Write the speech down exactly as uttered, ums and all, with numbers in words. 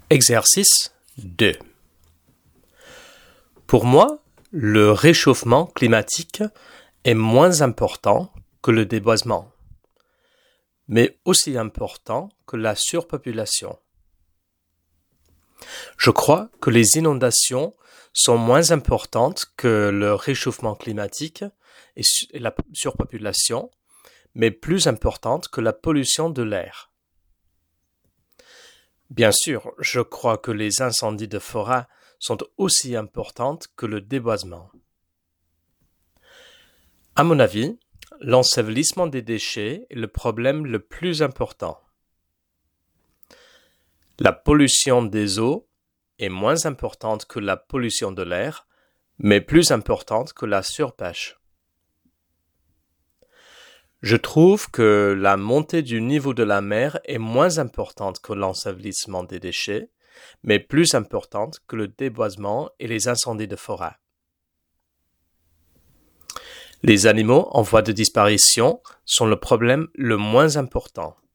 Exercice deux. Pour moi, le réchauffement climatique est moins important que le déboisement, mais aussi important que la surpopulation. Je crois que les inondations sont moins importantes que le réchauffement climatique et la surpopulation, mais plus importantes que la pollution de l'air. Bien sûr, je crois que les incendies de forêt sont aussi importants que le déboisement. À mon avis, l'ensevelissement des déchets est le problème le plus important. La pollution des eaux est moins importante que la pollution de l'air, mais plus importante que la surpêche. Je trouve que la montée du niveau de la mer est moins importante que l'ensevelissement des déchets, mais plus importante que le déboisement et les incendies de forêt. Les animaux en voie de disparition sont le problème le moins important.